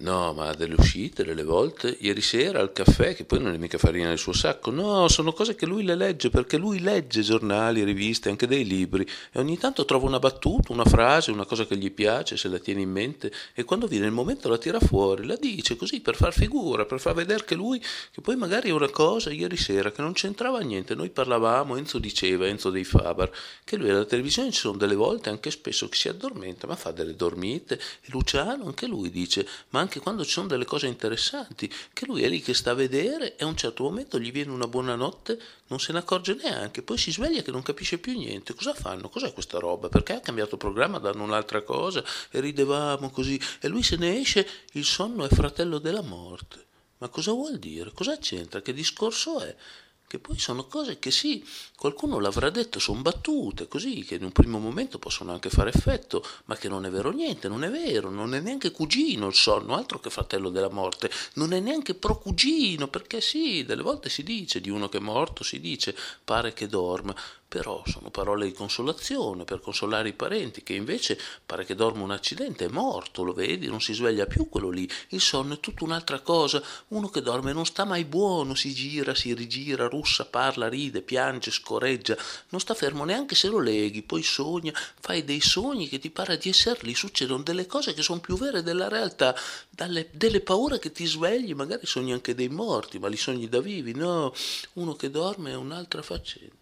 No, ma delle uscite, delle volte, ieri sera al caffè, che poi non è mica farina nel suo sacco, no, sono cose che lui le legge, perché lui legge giornali, riviste, anche dei libri, e ogni tanto trova una battuta, una frase, una cosa che gli piace, se la tiene in mente, e quando viene il momento la tira fuori, la dice così per far figura, per far vedere che lui, che poi magari è una cosa, ieri sera, che non c'entrava niente, noi parlavamo, Enzo diceva, Enzo dei Fabar, che lui alla televisione ci sono delle volte, anche spesso, che si addormenta, ma fa delle dormite, e Luciano anche lui dice, ma anche quando ci sono delle cose interessanti, che lui è lì che sta a vedere e a un certo momento gli viene una buona notte, non se ne accorge neanche, poi si sveglia che non capisce più niente. Cosa fanno? Cos'è questa roba? Perché ha cambiato programma, danno un'altra cosa e ridevamo così e lui se ne esce, il sonno è fratello della morte. Ma cosa vuol dire? Cosa c'entra? Che discorso è? Che poi sono cose che sì, qualcuno l'avrà detto, sono battute così, che in un primo momento possono anche fare effetto, ma che non è vero niente, non è vero, non è neanche cugino il sonno, altro che fratello della morte, non è neanche procugino, perché sì, delle volte si dice di uno che è morto, si dice pare che dorma, però sono parole di consolazione per consolare i parenti, che invece pare che dorma un accidente, è morto, lo vedi, non si sveglia più quello lì, il sonno è tutta un'altra cosa, uno che dorme non sta mai buono, si gira, si rigira, russa, parla, ride, piange, scoreggia, non sta fermo neanche se lo leghi, poi sogna, fai dei sogni che ti pare di essere lì, succedono delle cose che sono più vere della realtà, delle paure che ti svegli, magari sogni anche dei morti, ma li sogni da vivi, no, uno che dorme è un'altra faccenda.